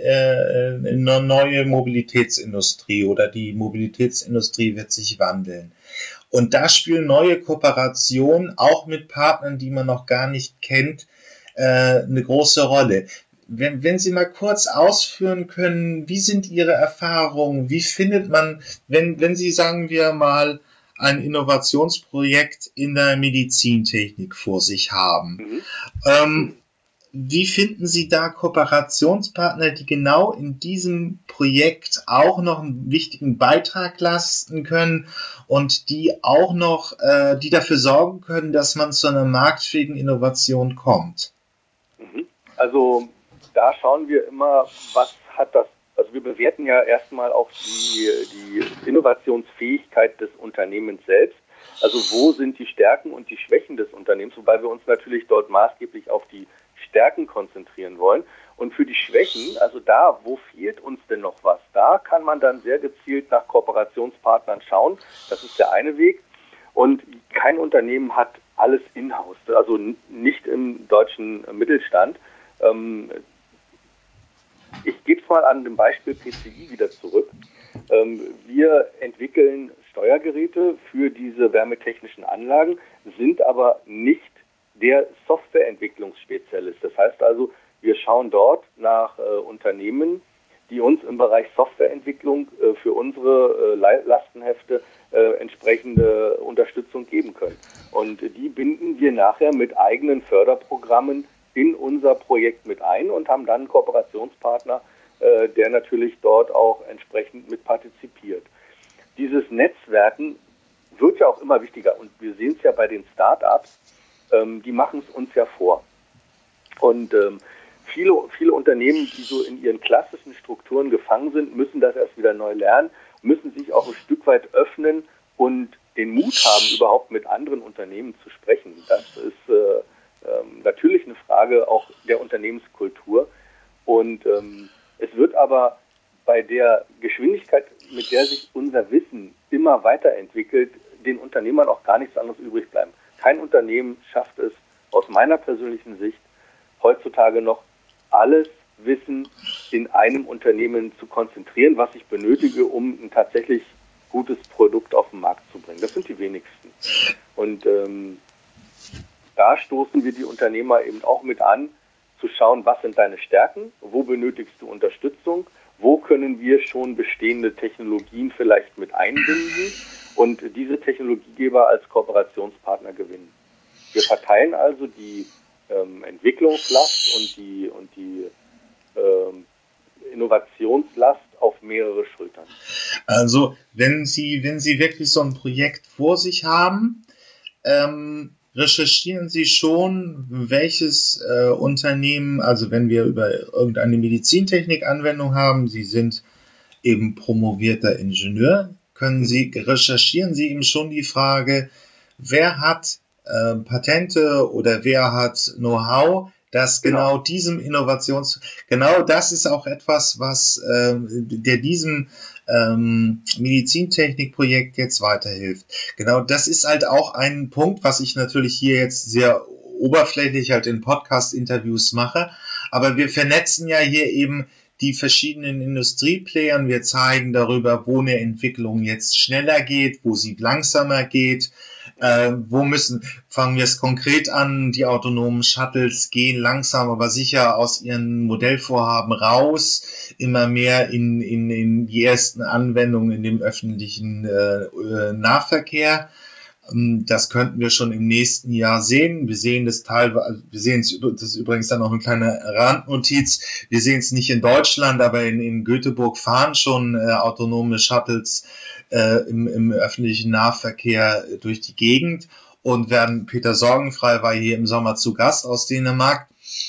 neue Mobilitätsindustrie oder die Mobilitätsindustrie wird sich wandeln. Und da spielen neue Kooperationen, auch mit Partnern, die man noch gar nicht kennt, eine große Rolle. Wenn Sie mal kurz ausführen können, wie sind Ihre Erfahrungen? Wie findet man, wenn Sie, sagen wir mal, ein Innovationsprojekt in der Medizintechnik vor sich haben? Wie finden Sie da Kooperationspartner, die genau in diesem Projekt auch noch einen wichtigen Beitrag leisten können und die auch noch, die dafür sorgen können, dass man zu einer marktfähigen Innovation kommt? Also da schauen wir immer, was hat das, also wir bewerten ja erstmal auch die Innovationsfähigkeit des Unternehmens selbst. Also wo sind die Stärken und die Schwächen des Unternehmens, wobei wir uns natürlich dort maßgeblich auf die Stärken konzentrieren wollen. Und für die Schwächen, also da, wo fehlt uns denn noch was, da kann man dann sehr gezielt nach Kooperationspartnern schauen. Das ist der eine Weg. Und kein Unternehmen hat alles in-house, also nicht im deutschen Mittelstand. Ich gebe es mal an dem Beispiel PCI wieder zurück. Wir entwickeln Steuergeräte für diese wärmetechnischen Anlagen, sind aber nicht der Softwareentwicklungsspezialist. Das heißt also, wir schauen dort nach Unternehmen, die uns im Bereich Softwareentwicklung für unsere Lastenhefte entsprechende Unterstützung geben können. Und die binden wir nachher mit eigenen Förderprogrammen in unser Projekt mit ein und haben dann einen Kooperationspartner, der natürlich dort auch entsprechend mit partizipiert. Dieses Netzwerken wird ja auch immer wichtiger und wir sehen es ja bei den Start-ups, die machen es uns ja vor. Und viele Unternehmen, die so in ihren klassischen Strukturen gefangen sind, müssen das erst wieder neu lernen, müssen sich auch ein Stück weit öffnen und den Mut haben, überhaupt mit anderen Unternehmen zu sprechen. Das ist natürlich eine Frage auch der Unternehmenskultur. Und es wird aber bei der Geschwindigkeit, mit der sich unser Wissen immer weiterentwickelt, den Unternehmern auch gar nichts anderes übrig bleiben. Kein Unternehmen schafft es aus meiner persönlichen Sicht heutzutage noch, alles Wissen in einem Unternehmen zu konzentrieren, was ich benötige, um ein tatsächlich gutes Produkt auf den Markt zu bringen. Das sind die wenigsten. Und da stoßen wir die Unternehmer eben auch mit an, zu schauen, was sind deine Stärken, wo benötigst du Unterstützung, wo können wir schon bestehende Technologien vielleicht mit einbinden und diese Technologiegeber als Kooperationspartner gewinnen. Wir verteilen also die Entwicklungslast und die Innovationslast auf mehrere Schultern. Also wenn Sie wirklich so ein Projekt vor sich haben, recherchieren Sie schon, welches Unternehmen, also wenn wir über irgendeine Medizintechnik-Anwendung haben, Sie sind eben promovierter Ingenieur, recherchieren Sie eben schon die Frage, wer hat Patente oder wer hat Know-how, dass genau diesem genau das ist auch etwas, was der diesem Medizintechnikprojekt jetzt weiterhilft. Genau, das ist halt auch ein Punkt, was ich natürlich hier jetzt sehr oberflächlich halt in Podcast-Interviews mache, aber wir vernetzen ja hier eben die verschiedenen Industrieplayern. Wir zeigen darüber, wo eine Entwicklung jetzt schneller geht, wo sie langsamer geht. Fangen wir es konkret an, die autonomen Shuttles gehen langsam, aber sicher aus ihren Modellvorhaben raus, immer mehr in die ersten Anwendungen in dem öffentlichen Nahverkehr. Das könnten wir schon im nächsten Jahr sehen. Wir sehen das teilweise, das ist übrigens dann noch eine kleine Randnotiz. Wir sehen es nicht in Deutschland, aber in Göteborg fahren schon autonome Shuttles im öffentlichen Nahverkehr durch die Gegend und Peter Sorgenfrei war hier im Sommer zu Gast aus Dänemark.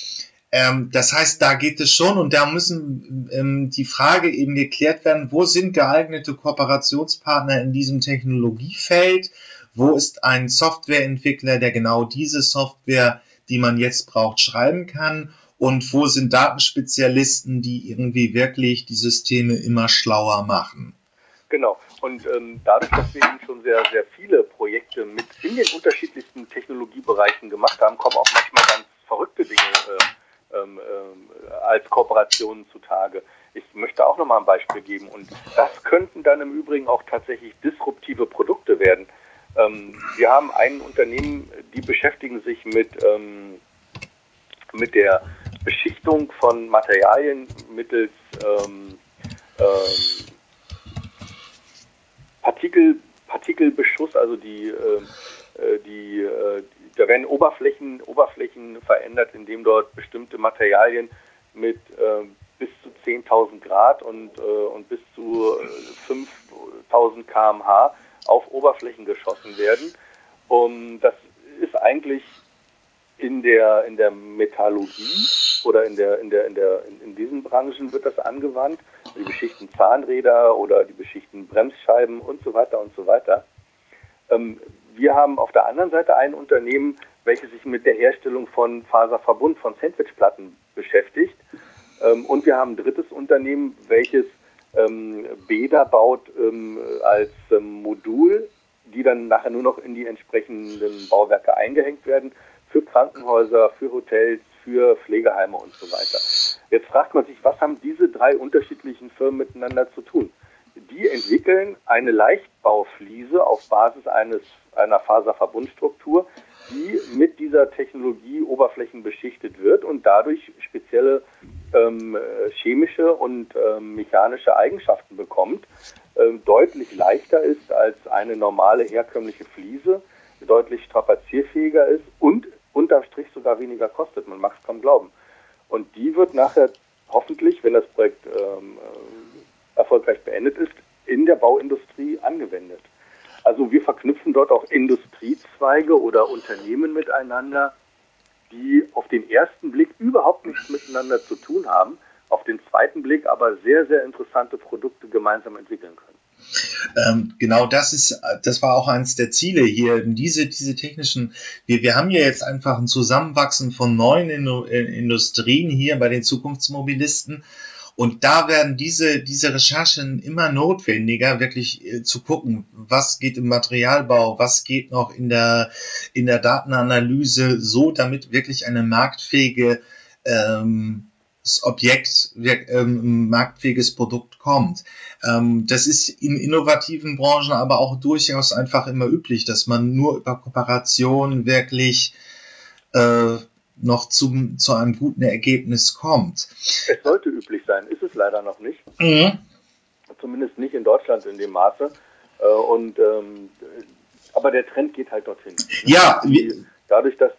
Das heißt, da geht es schon und da müssen die Frage eben geklärt werden, wo sind geeignete Kooperationspartner in diesem Technologiefeld? Wo ist ein Softwareentwickler, der genau diese Software, die man jetzt braucht, schreiben kann? Und wo sind Datenspezialisten, die irgendwie wirklich die Systeme immer schlauer machen? Genau. Und dadurch, dass wir eben schon sehr, sehr viele Projekte mit in den unterschiedlichsten Technologiebereichen gemacht haben, kommen auch manchmal ganz verrückte Dinge als Kooperationen zutage. Ich möchte auch nochmal ein Beispiel geben. Und das könnten dann im Übrigen auch tatsächlich disruptive Produkte werden. Wir haben ein Unternehmen, die beschäftigen sich mit der Beschichtung von Materialien mittels Partikelbeschuss, also da werden Oberflächen verändert, indem dort bestimmte Materialien mit bis zu 10.000 Grad und bis zu 5.000 km/h auf Oberflächen geschossen werden. Und das ist eigentlich in der Metallurgie oder in diesen Branchen wird das angewandt. Die beschichten Zahnräder oder die beschichten Bremsscheiben und so weiter und so weiter. wir haben auf der anderen Seite ein Unternehmen, welches sich mit der Herstellung von Faserverbund, von Sandwichplatten beschäftigt. Und wir haben ein drittes Unternehmen, welches Bäder baut als Modul, die dann nachher nur noch in die entsprechenden Bauwerke eingehängt werden, für Krankenhäuser, für Hotels, für Pflegeheime und so weiter. Jetzt fragt man sich, was haben diese drei unterschiedlichen Firmen miteinander zu tun? Die entwickeln eine Leichtbaufliese auf Basis einer Faserverbundstruktur, die mit dieser Technologie oberflächenbeschichtet wird und dadurch spezielle chemische und mechanische Eigenschaften bekommt, deutlich leichter ist als eine normale herkömmliche Fliese, deutlich strapazierfähiger ist und unterm Strich sogar weniger kostet. Man mag es kaum glauben. Und die wird nachher hoffentlich, wenn das Projekt erfolgreich beendet ist, in der Bauindustrie angewendet. Also wir verknüpfen dort auch Industriezweige oder Unternehmen miteinander, die auf den ersten Blick überhaupt nichts miteinander zu tun haben, auf den zweiten Blick aber sehr, sehr interessante Produkte gemeinsam entwickeln können. Genau, das war auch eines der Ziele hier, diese technischen, wir haben ja jetzt einfach ein Zusammenwachsen von neuen Industrien hier bei den Zukunftsmobilisten. Und da werden diese Recherchen immer notwendiger, wirklich zu gucken, was geht im Materialbau, was geht noch in der Datenanalyse, so damit wirklich eine marktfähige marktfähiges Produkt kommt. Das ist in innovativen Branchen aber auch durchaus einfach immer üblich, dass man nur über Kooperation wirklich noch zu einem guten Ergebnis kommt. Es sollte üblich sein, ist es leider noch nicht. Zumindest nicht in Deutschland in dem Maße. Aber der Trend geht halt dorthin. Ja. Dadurch, dass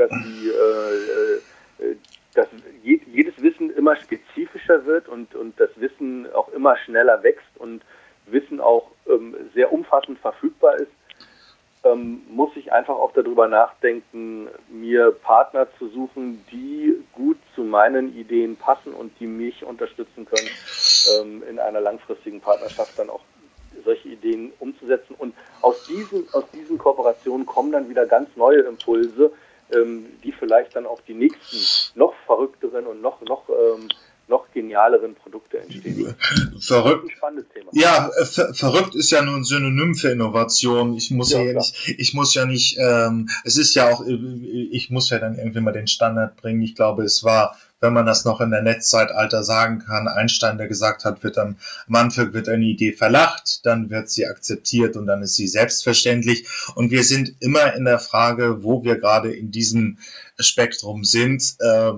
jedes Wissen immer spezifischer wird und das Wissen auch immer schneller wächst und Wissen auch sehr umfassend verfügbar ist, muss ich einfach auch darüber nachdenken, mir Partner zu suchen, die gut zu meinen Ideen passen und die mich unterstützen können, in einer langfristigen Partnerschaft dann auch solche Ideen umzusetzen. Und aus diesen Kooperationen kommen dann wieder ganz neue Impulse, die vielleicht dann auch die nächsten, noch verrückteren und noch genialeren Produkte entstehen. Verrückt. Das ist ein spannendes Thema. Ja, verrückt ist ja nur ein Synonym für Innovation. Ich muss ja nicht, es ist ja auch, ich muss ja dann irgendwie mal den Standard bringen. Ich glaube, es war, wenn man das noch in der Netzzeitalter sagen kann, Einstein, der gesagt hat, am Anfang wird eine Idee verlacht, dann wird sie akzeptiert und dann ist sie selbstverständlich. Und wir sind immer in der Frage, wo wir gerade in diesem Spektrum sind.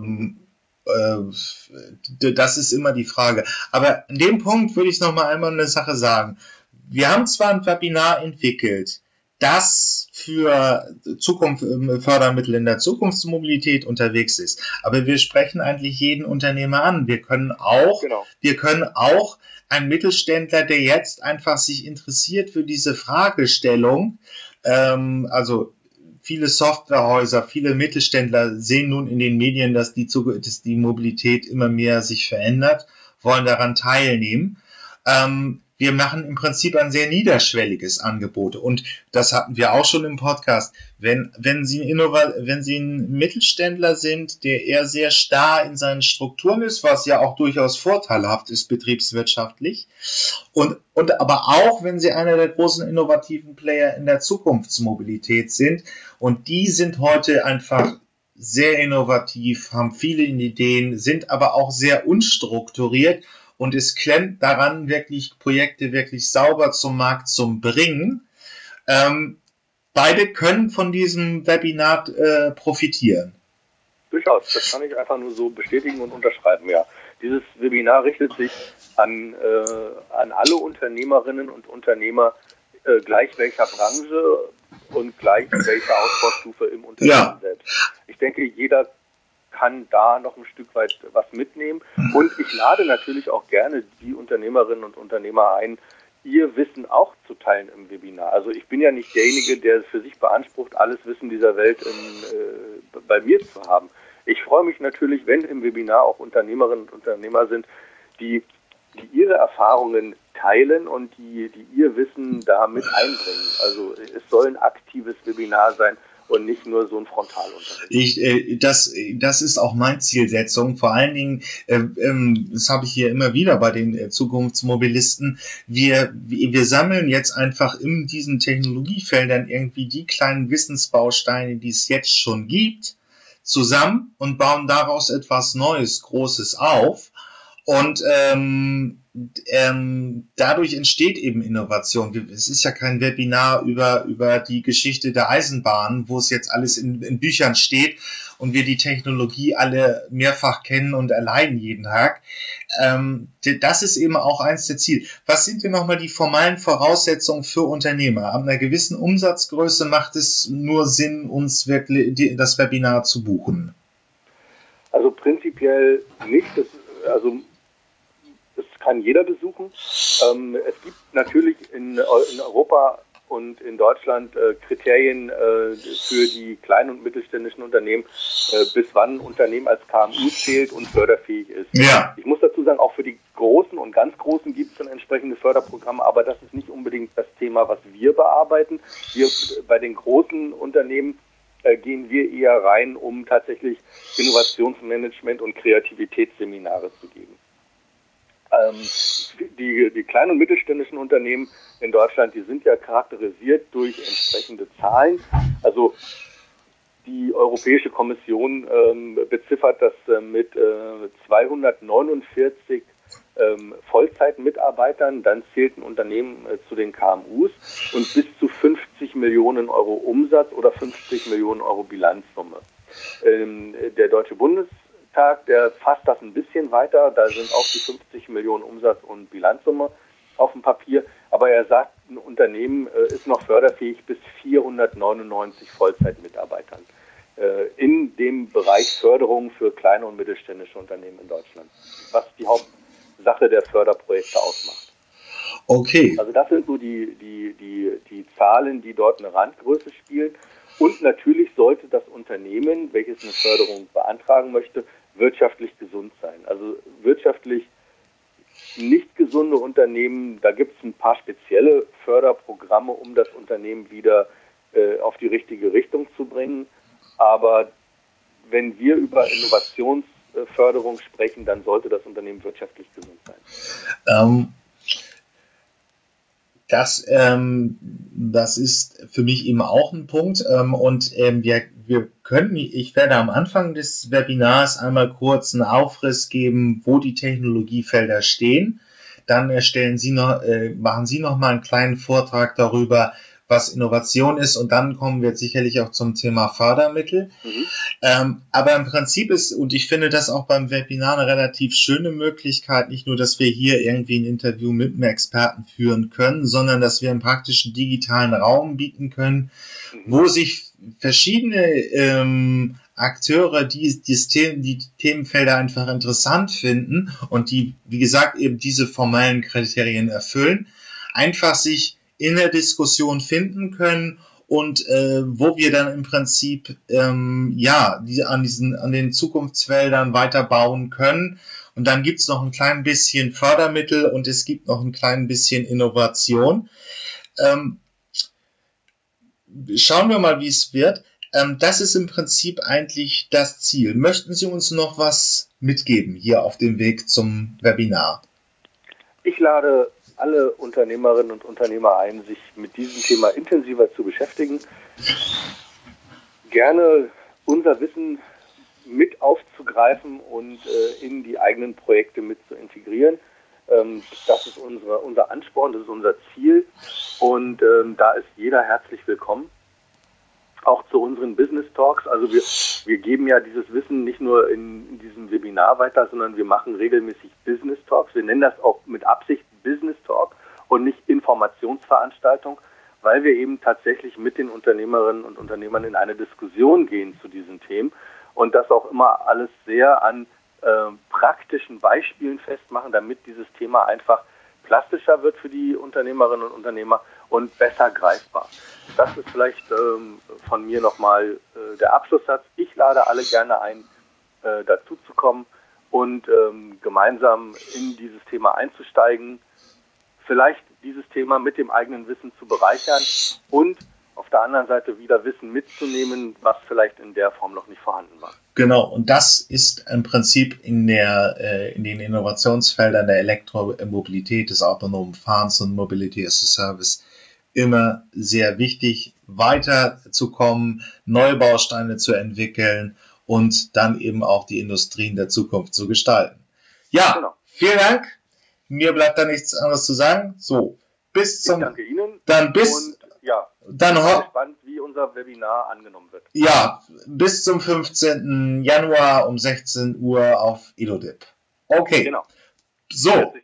Das ist immer die Frage. Aber an dem Punkt würde ich noch mal einmal eine Sache sagen. Wir haben zwar ein Webinar entwickelt, das für Fördermittel in der Zukunftsmobilität unterwegs ist, aber wir sprechen eigentlich jeden Unternehmer an. Wir können auch einen Mittelständler, der jetzt einfach sich interessiert für diese Fragestellung, also viele Softwarehäuser, viele Mittelständler sehen nun in den Medien, dass die Mobilität immer mehr sich verändert, wollen daran teilnehmen. Wir machen im Prinzip ein sehr niederschwelliges Angebot und das hatten wir auch schon im Podcast. Wenn Sie ein Mittelständler sind, der eher sehr starr in seinen Strukturen ist, was ja auch durchaus vorteilhaft ist betriebswirtschaftlich, und aber auch wenn Sie einer der großen innovativen Player in der Zukunftsmobilität sind, und die sind heute einfach sehr innovativ, haben viele Ideen, sind aber auch sehr unstrukturiert. Und es klemmt daran, wirklich Projekte wirklich sauber zum Markt zu bringen. Beide können von diesem Webinar profitieren. Durchaus, das kann ich einfach nur so bestätigen und unterschreiben, ja. Dieses Webinar richtet sich an alle Unternehmerinnen und Unternehmer, gleich welcher Branche und gleich welcher Ausbaustufe im Unternehmen selbst. Ich denke, jeder kann da noch ein Stück weit was mitnehmen. Und ich lade natürlich auch gerne die Unternehmerinnen und Unternehmer ein, ihr Wissen auch zu teilen im Webinar. Also ich bin ja nicht derjenige, der für sich beansprucht, alles Wissen dieser Welt bei mir zu haben. Ich freue mich natürlich, wenn im Webinar auch Unternehmerinnen und Unternehmer sind, die ihre Erfahrungen teilen und die ihr Wissen da mit einbringen. Also es soll ein aktives Webinar sein und nicht nur so ein Frontalunterricht. Das ist auch meine Zielsetzung. Vor allen Dingen, das habe ich hier immer wieder bei den Zukunftsmobilisten, wir sammeln jetzt einfach in diesen Technologiefeldern irgendwie die kleinen Wissensbausteine, die es jetzt schon gibt, zusammen und bauen daraus etwas Neues, Großes auf. Und dadurch entsteht eben Innovation. Es ist ja kein Webinar über die Geschichte der Eisenbahn, wo es jetzt alles in Büchern steht und wir die Technologie alle mehrfach kennen und erleiden jeden Tag. Das ist eben auch eins der Ziele. Was sind denn nochmal die formalen Voraussetzungen für Unternehmer? Ab einer gewissen Umsatzgröße macht es nur Sinn, uns wirklich das Webinar zu buchen? Also prinzipiell nicht. Das kann jeder besuchen. Es gibt natürlich in Europa und in Deutschland Kriterien für die kleinen und mittelständischen Unternehmen, bis wann ein Unternehmen als KMU zählt und förderfähig ist. Ja. Ich muss dazu sagen, auch für die Großen und ganz Großen gibt es dann entsprechende Förderprogramme, aber das ist nicht unbedingt das Thema, was wir bearbeiten. Bei den großen Unternehmen gehen wir eher rein, um tatsächlich Innovationsmanagement und Kreativitätsseminare zu geben. Die kleinen und mittelständischen Unternehmen in Deutschland, die sind ja charakterisiert durch entsprechende Zahlen. Also die Europäische Kommission beziffert das mit 249 Vollzeitmitarbeitern. Dann zählt ein Unternehmen zu den KMUs und bis zu 50 Millionen Euro Umsatz oder 50 Millionen Euro Bilanzsumme. Der Deutsche Bundestag, der fasst das ein bisschen weiter. Da sind auch die 50 Millionen Umsatz und Bilanzsumme auf dem Papier. Aber er sagt, ein Unternehmen ist noch förderfähig bis 499 Vollzeitmitarbeitern in dem Bereich Förderung für kleine und mittelständische Unternehmen in Deutschland, was die Hauptsache der Förderprojekte ausmacht. Okay. Also das sind so die Zahlen, die dort eine Randgröße spielen. Und natürlich sollte das Unternehmen, welches eine Förderung beantragen möchte, wirtschaftlich gesund sein. Also wirtschaftlich nicht gesunde Unternehmen, da gibt es ein paar spezielle Förderprogramme, um das Unternehmen wieder auf die richtige Richtung zu bringen. Aber wenn wir über Innovationsförderung sprechen, dann sollte das Unternehmen wirtschaftlich gesund sein. Das ist für mich eben auch ein Punkt. Ich werde am Anfang des Webinars einmal kurz einen Aufriss geben, wo die Technologiefelder stehen. Dann machen Sie noch mal einen kleinen Vortrag darüber, was Innovation ist, und dann kommen wir sicherlich auch zum Thema Fördermittel. Aber im Prinzip und ich finde das auch beim Webinar eine relativ schöne Möglichkeit, nicht nur, dass wir hier irgendwie ein Interview mit einem Experten führen können, sondern dass wir einen praktischen digitalen Raum bieten können, wo sich verschiedene Akteure, die Themenfelder einfach interessant finden und die, wie gesagt, eben diese formellen Kriterien erfüllen, einfach sich in der Diskussion finden können und wo wir dann im Prinzip an den Zukunftsfeldern weiterbauen können. Und dann gibt's noch ein klein bisschen Fördermittel und es gibt noch ein klein bisschen Innovation. Schauen wir mal, wie es wird. Das ist im Prinzip eigentlich das Ziel. Möchten Sie uns noch was mitgeben hier auf dem Weg zum Webinar? Ich lade alle Unternehmerinnen und Unternehmer ein, sich mit diesem Thema intensiver zu beschäftigen. Gerne unser Wissen mit aufzugreifen und in die eigenen Projekte mit zu integrieren. Das ist unser Ansporn, das ist unser Ziel, und da ist jeder herzlich willkommen. Auch zu unseren Business Talks. Also wir geben ja dieses Wissen nicht nur in diesem Webinar weiter, sondern wir machen regelmäßig Business Talks. Wir nennen das auch mit Absicht Business Talk und nicht Informationsveranstaltung, weil wir eben tatsächlich mit den Unternehmerinnen und Unternehmern in eine Diskussion gehen zu diesen Themen und das auch immer alles sehr an praktischen Beispielen festmachen, damit dieses Thema einfach plastischer wird für die Unternehmerinnen und Unternehmer und besser greifbar. Das ist vielleicht von mir nochmal der Abschlusssatz. Ich lade alle gerne ein, dazu zu kommen und gemeinsam in dieses Thema einzusteigen. vielleicht dieses Thema mit dem eigenen Wissen zu bereichern und auf der anderen Seite wieder Wissen mitzunehmen, was vielleicht in der Form noch nicht vorhanden war. Genau, und das ist im Prinzip in den Innovationsfeldern der Elektromobilität, des autonomen Fahrens und Mobility as a Service immer sehr wichtig, weiterzukommen, neue Bausteine zu entwickeln und dann eben auch die Industrien der Zukunft zu gestalten. Ja, genau. Vielen Dank. Mir bleibt da nichts anderes zu sagen. So, bis zum... Ich danke Ihnen. Dann bis... Und ja, dann ich bin gespannt, wie unser Webinar angenommen wird. Ja, bis zum 15. Januar um 16 Uhr auf Elodip. Okay. Genau. So.